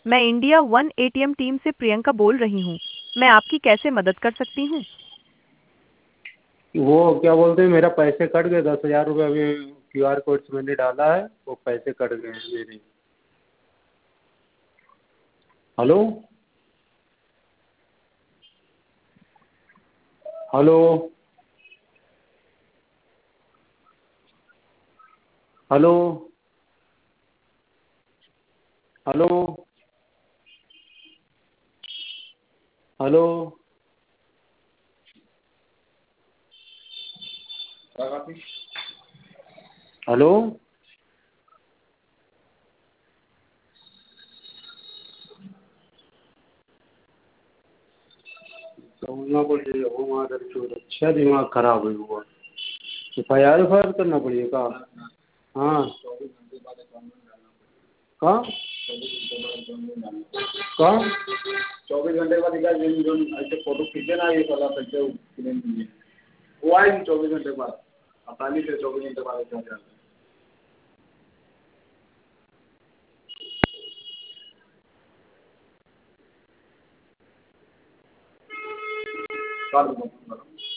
मैं India one ATM team से प्रियंका बोल रही हूँ। मैं आपकी कैसे मदद कर सकती हूँ? वो क्या बोलते हैं, मेरा पैसे कट गए 10,000 रुपये। अभी क्यूआर कोड से मैंने डाला है, वो पैसे कट गए हैं मेरे। Hello. Hello. Hello. Hello. Hello. Hello. कौना बोलिए हो माधर चोर, अच्छा दिमाग खराब है हुआ। एफ आई आर करना पड़ेगा। हाँ। कहाँ? कहाँ? 24 घंटे बाद जो ऐसे फोटो खींचे ना, ये वाला पैसे वो आएगी 24 घंटे बाद। 48 से 24 घंटे बाद कर दूँगा।